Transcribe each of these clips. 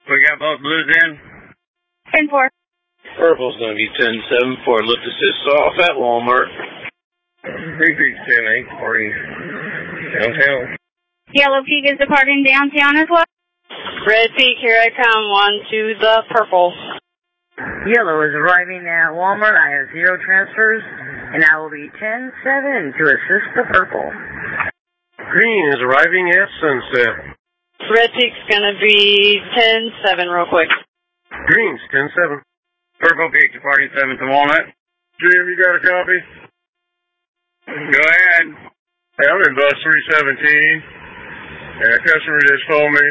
We got both blues in. 10-4. Purple's going to be 10-7 for lift assist off at Walmart. Green Peak's 10-8 for you. Downtown. Yellow Peak is departing downtown as well. Red Peak, here I come. 1 to the purple. Yellow is arriving at Walmart. I have 0 transfers, and I will be 10-7 to assist the purple. Green is arriving at Sunset. Red Peak's going to be 10-7 real quick. Green's 10-7. Purple Peak departing 7th to Walnut. Jim, you got a copy? Go ahead. Hey, I'm in bus 317, and a customer just told me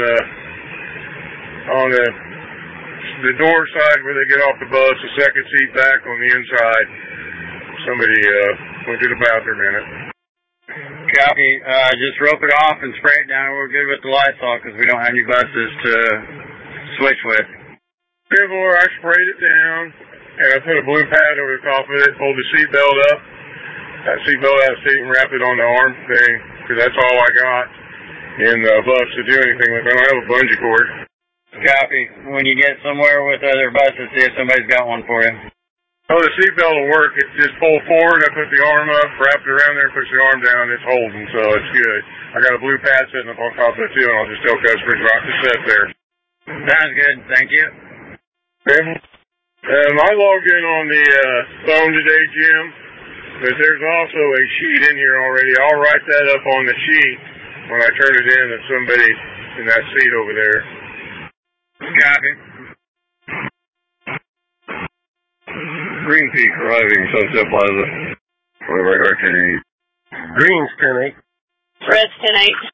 on the door side where they get off the bus, the second seat back on the inside, somebody went to the bathroom in it. Copy. Just rope it off and spray it down. We're good with the Lysol because we don't have any buses to switch with. Before I sprayed it down, and I put a blue pad over the top of it, pulled the seatbelt up, that seatbelt out of the seat, and wrapped it on the arm thing, because that's all I got in the bus to do anything with. I don't have a bungee cord. Copy. When you get somewhere with other buses, see if somebody's got one for you. Oh, the seatbelt will work. It just pulled forward, I put the arm up, wrapped it around there, push the arm down, it's holding, so it's good. I got a blue pad sitting up on top of it, too, and I'll just tell customers not to sit there. Sounds good. Thank you. I logged in on the phone today, Jim, but there's also a sheet in here already. I'll write that up on the sheet when I turn it in that somebody in that seat over there. Copy. Green Peak arriving, Sunset Plaza. Radar 10-8. Green's 10-8. Red's 10-8.